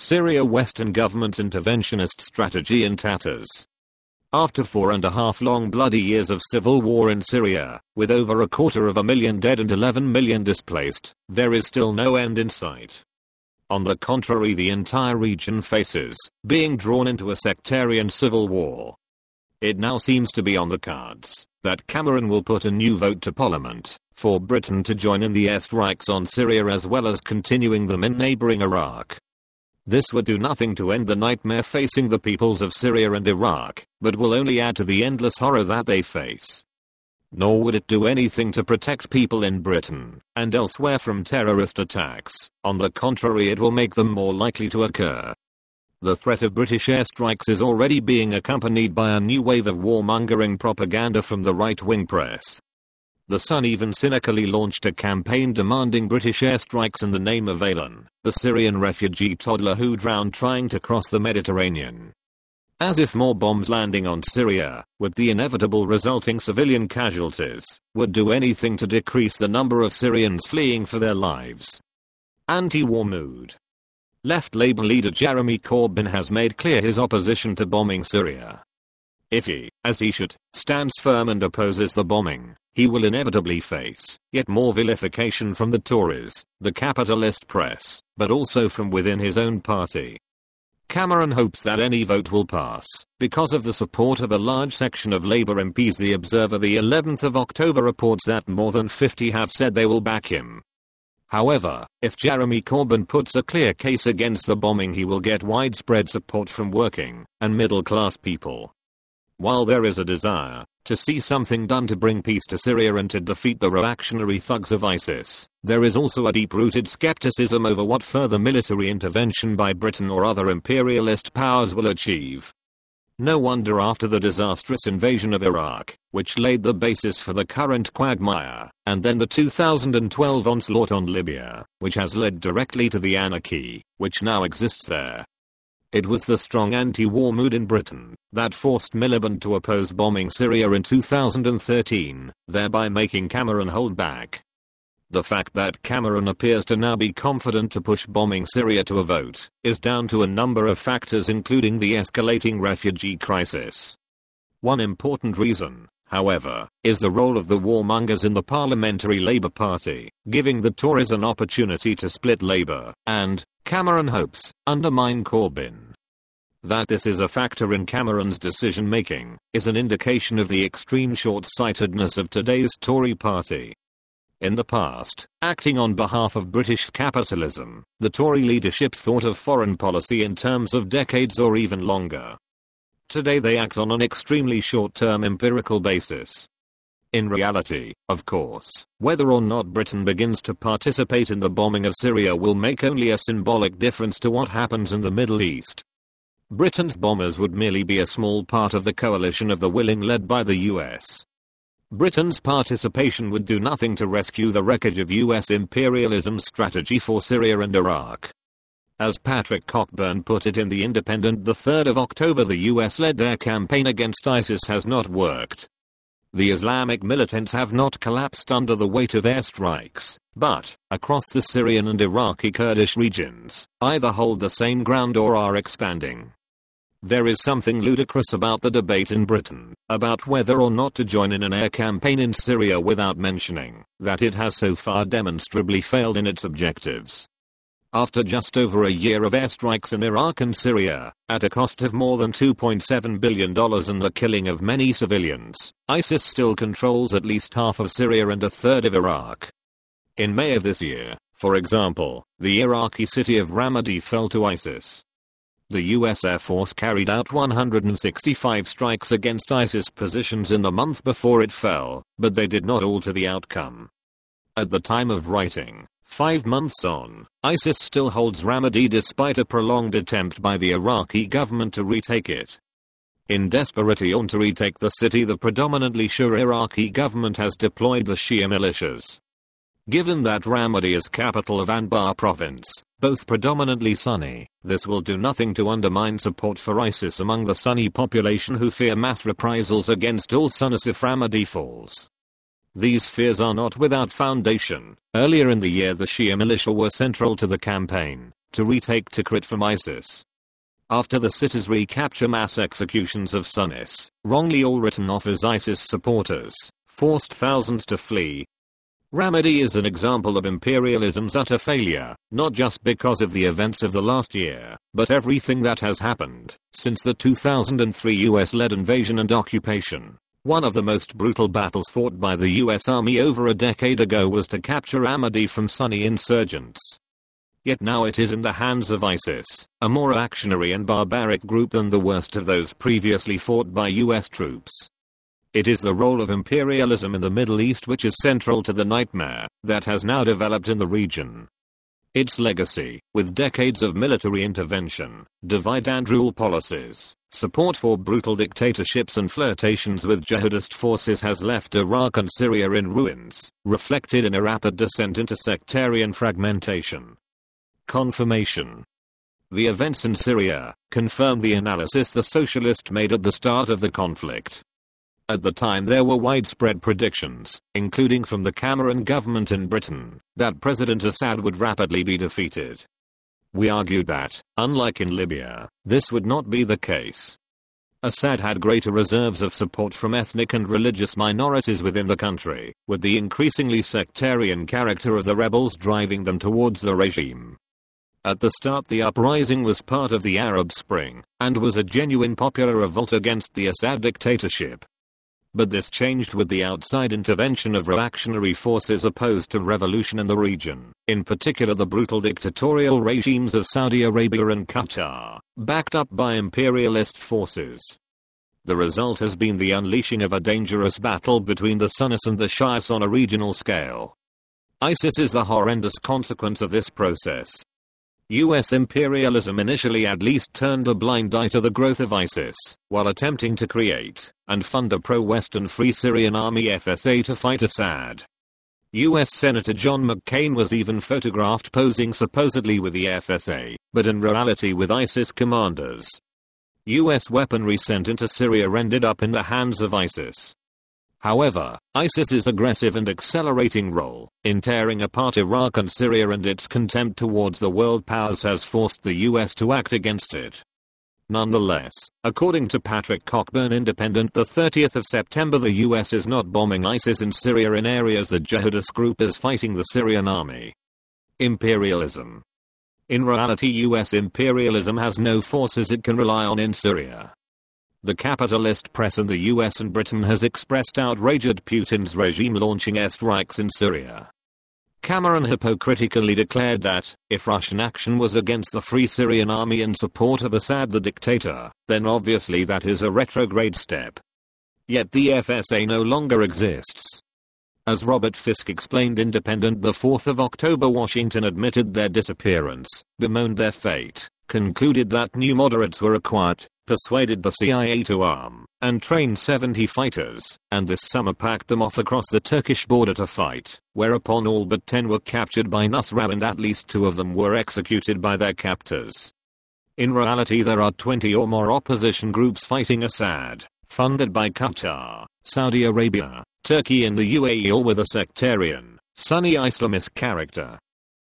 Syria Western government's interventionist strategy in tatters. After 4.5 long bloody years of civil war in Syria, with over 250,000 dead and 11 million displaced, there is still no end in sight. On the contrary, the entire region faces being drawn into a sectarian civil war. It now seems to be on the cards that Cameron will put a new vote to Parliament for Britain to join in the airstrikes on Syria as well as continuing them in neighboring Iraq. This would do nothing to end the nightmare facing the peoples of Syria and Iraq, but will only add to the endless horror that they face. Nor would it do anything to protect people in Britain and elsewhere from terrorist attacks. On the contrary, it will make them more likely to occur. The threat of British airstrikes is already being accompanied by a new wave of warmongering propaganda from the right-wing press. The Sun even cynically launched a campaign demanding British airstrikes in the name of Aylan, the Syrian refugee toddler who drowned trying to cross the Mediterranean. As if more bombs landing on Syria, with the inevitable resulting civilian casualties, would do anything to decrease the number of Syrians fleeing for their lives. Anti-war mood. Left Labour leader Jeremy Corbyn has made clear his opposition to bombing Syria. If he, as he should, stands firm and opposes the bombing, he will inevitably face yet more vilification from the Tories, the capitalist press, but also from within his own party. Cameron hopes that any vote will pass because of the support of a large section of Labour MPs. The Observer the 11th of October reports that more than 50 have said they will back him. However, if Jeremy Corbyn puts a clear case against the bombing, he will get widespread support from working and middle-class people. While there is a desire to see something done to bring peace to Syria and to defeat the reactionary thugs of ISIS, there is also a deep-rooted skepticism over what further military intervention by Britain or other imperialist powers will achieve. No wonder after the disastrous invasion of Iraq, which laid the basis for the current quagmire, and then the 2012 onslaught on Libya, which has led directly to the anarchy which now exists there. It was the strong anti-war mood in Britain that forced Miliband to oppose bombing Syria in 2013, thereby making Cameron hold back. The fact that Cameron appears to now be confident to push bombing Syria to a vote is down to a number of factors, including the escalating refugee crisis. One important reason, however, is the role of the warmongers in the Parliamentary Labour Party, giving the Tories an opportunity to split Labour and, Cameron hopes, undermine Corbyn. That this is a factor in Cameron's decision-making is an indication of the extreme short-sightedness of today's Tory party. In the past, acting on behalf of British capitalism, the Tory leadership thought of foreign policy in terms of decades or even longer. Today they act on an extremely short-term empirical basis. In reality, of course, whether or not Britain begins to participate in the bombing of Syria will make only a symbolic difference to what happens in the Middle East. Britain's bombers would merely be a small part of the coalition of the willing led by the US. Britain's participation would do nothing to rescue the wreckage of US imperialism's strategy for Syria and Iraq. As Patrick Cockburn put it in The Independent the 3rd of October, the US-led air campaign against ISIS has not worked. The Islamic militants have not collapsed under the weight of airstrikes, but, across the Syrian and Iraqi Kurdish regions, either hold the same ground or are expanding. There is something ludicrous about the debate in Britain about whether or not to join in an air campaign in Syria without mentioning that it has so far demonstrably failed in its objectives. After just over a year of airstrikes in Iraq and Syria, at a cost of more than $2.7 billion and the killing of many civilians, ISIS still controls at least half of Syria and a third of Iraq. In May of this year, for example, the Iraqi city of Ramadi fell to ISIS. The US Air Force carried out 165 strikes against ISIS positions in the month before it fell, but they did not alter the outcome. At the time of writing, 5 months on, ISIS still holds Ramadi despite a prolonged attempt by the Iraqi government to retake it. In desperation to retake the city, the predominantly Shia Iraqi government has deployed the Shia militias. Given that Ramadi is capital of Anbar province, both predominantly Sunni, this will do nothing to undermine support for ISIS among the Sunni population who fear mass reprisals against all Sunnis if Ramadi falls. These fears are not without foundation. Earlier in the year, the Shia militia were central to the campaign, to retake Tikrit from ISIS. After the city's recapture, mass executions of Sunnis, wrongly all written off as ISIS supporters, forced thousands to flee. Ramadi is an example of imperialism's utter failure, not just because of the events of the last year, but everything that has happened since the 2003 US-led invasion and occupation. One of the most brutal battles fought by the US Army over a decade ago was to capture Ramadi from Sunni insurgents. Yet now it is in the hands of ISIS, a more reactionary and barbaric group than the worst of those previously fought by US troops. It is the role of imperialism in the Middle East which is central to the nightmare that has now developed in the region. Its legacy, with decades of military intervention, divide and rule policies, support for brutal dictatorships and flirtations with jihadist forces, has left Iraq and Syria in ruins, reflected in a rapid descent into sectarian fragmentation. Confirmation. The events in Syria confirm the analysis the socialists made at the start of the conflict. At the time there were widespread predictions, including from the Cameron government in Britain, that President Assad would rapidly be defeated. We argued that, unlike in Libya, this would not be the case. Assad had greater reserves of support from ethnic and religious minorities within the country, with the increasingly sectarian character of the rebels driving them towards the regime. At the start, the uprising was part of the Arab Spring, and was a genuine popular revolt against the Assad dictatorship. But this changed with the outside intervention of reactionary forces opposed to revolution in the region, in particular the brutal dictatorial regimes of Saudi Arabia and Qatar, backed up by imperialist forces. The result has been the unleashing of a dangerous battle between the Sunnis and the Shiites on a regional scale. ISIS is the horrendous consequence of this process. US imperialism initially at least turned a blind eye to the growth of ISIS, while attempting to create and fund a pro-Western Free Syrian Army FSA to fight Assad. US Senator John McCain was even photographed posing supposedly with the FSA, but in reality with ISIS commanders. US weaponry sent into Syria ended up in the hands of ISIS. However, ISIS's aggressive and accelerating role in tearing apart Iraq and Syria and its contempt towards the world powers has forced the US to act against it. Nonetheless, according to Patrick Cockburn Independent, the 30th of September, the US is not bombing ISIS in Syria in areas the jihadist group is fighting the Syrian army. Imperialism. In reality, US imperialism has no forces it can rely on in Syria. The capitalist press in the US and Britain has expressed outrage at Putin's regime launching airstrikes in Syria. Cameron hypocritically declared that, if Russian action was against the Free Syrian Army in support of Assad the dictator, then obviously that is a retrograde step. Yet the FSA no longer exists. As Robert Fisk explained Independent, the 4th of October, Washington admitted their disappearance, bemoaned their fate, concluded that new moderates were required, persuaded the CIA to arm and train 70 fighters, and this summer packed them off across the Turkish border to fight, whereupon all but 10 were captured by Nusra and at least 2 of them were executed by their captors. In reality, there are 20 or more opposition groups fighting Assad, funded by Qatar, Saudi Arabia, Turkey and the UAE, all with a sectarian, Sunni Islamist character.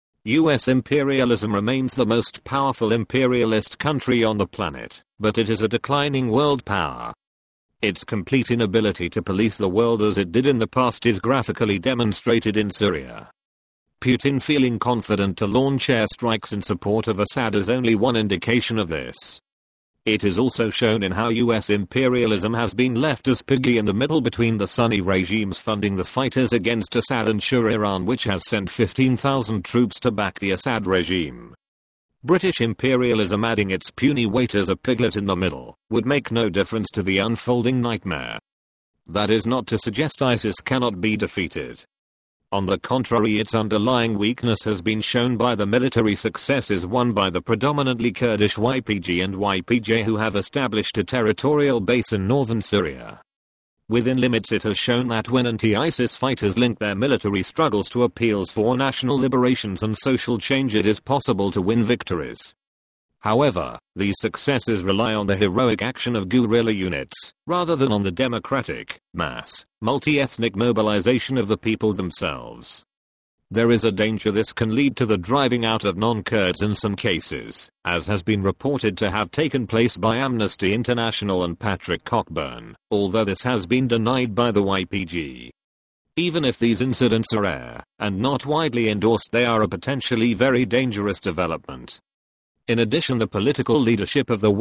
US imperialism remains the most powerful imperialist country on the planet, but it is a declining world power. Its complete inability to police the world as it did in the past is graphically demonstrated in Syria. Putin feeling confident to launch airstrikes in support of Assad is only one indication of this. It is also shown in how US imperialism has been left as piggy in the middle between the Sunni regimes funding the fighters against Assad and Iran, which has sent 15,000 troops to back the Assad regime. British imperialism adding its puny weight as a piglet in the middle would make no difference to the unfolding nightmare. That is not to suggest ISIS cannot be defeated. On the contrary, its underlying weakness has been shown by the military successes won by the predominantly Kurdish YPG and YPJ, who have established a territorial base in northern Syria. Within limits, it has shown that when anti-ISIS fighters link their military struggles to appeals for national liberations and social change, it is possible to win victories. However, these successes rely on the heroic action of guerrilla units, rather than on the democratic, mass, multi-ethnic mobilization of the people themselves. There is a danger this can lead to the driving out of non-Kurds in some cases, as has been reported to have taken place by Amnesty International and Patrick Cockburn, although this has been denied by the YPG. Even if these incidents are rare and not widely endorsed, they are a potentially very dangerous development. In addition, the political leadership of the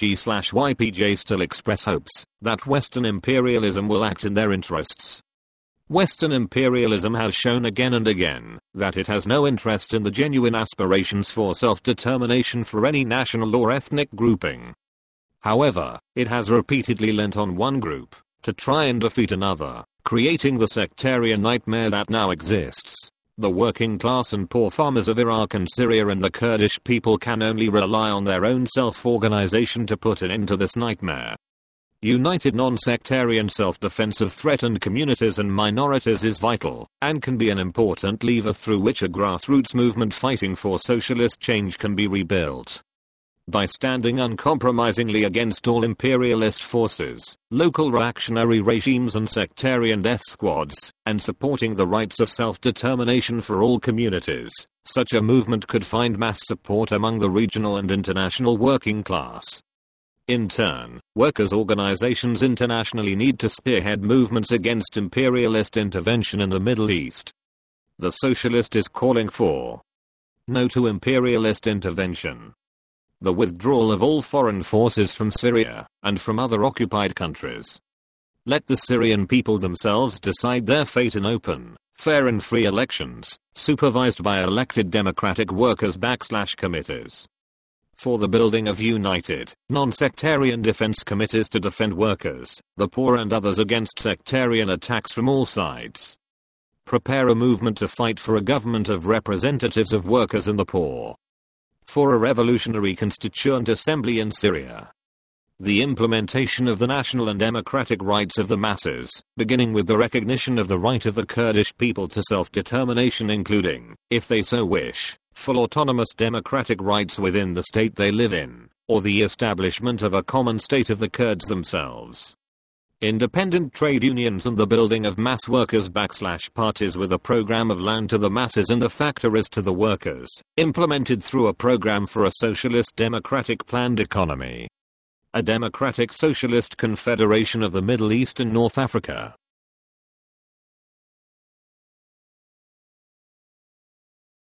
YPG/YPJ still express hopes that Western imperialism will act in their interests. Western imperialism has shown again and again that it has no interest in the genuine aspirations for self-determination for any national or ethnic grouping. However, it has repeatedly lent on one group to try and defeat another, creating the sectarian nightmare that now exists. The working class and poor farmers of Iraq and Syria and the Kurdish people can only rely on their own self-organization to put an end to this nightmare. United non-sectarian self-defense of threatened communities and minorities is vital, and can be an important lever through which a grassroots movement fighting for socialist change can be rebuilt. By standing uncompromisingly against all imperialist forces, local reactionary regimes and sectarian death squads, and supporting the rights of self-determination for all communities, such a movement could find mass support among the regional and international working class. In turn, workers' organizations internationally need to spearhead movements against imperialist intervention in the Middle East. The Socialist is calling for no to imperialist intervention. The withdrawal of all foreign forces from Syria and from other occupied countries. Let the Syrian people themselves decide their fate in open, fair and free elections, supervised by elected democratic workers/committees. For the building of united, non-sectarian defense committees to defend workers, the poor and others against sectarian attacks from all sides. Prepare a movement to fight for a government of representatives of workers and the poor. For a revolutionary constituent assembly in Syria. The implementation of the national and democratic rights of the masses, beginning with the recognition of the right of the Kurdish people to self-determination, including, if they so wish, full autonomous democratic rights within the state they live in, or the establishment of a common state of the Kurds themselves. Independent trade unions and the building of mass workers/parties with a program of land to the masses and the factories to the workers, implemented through a program for a socialist democratic planned economy. A democratic socialist confederation of the Middle East and North Africa.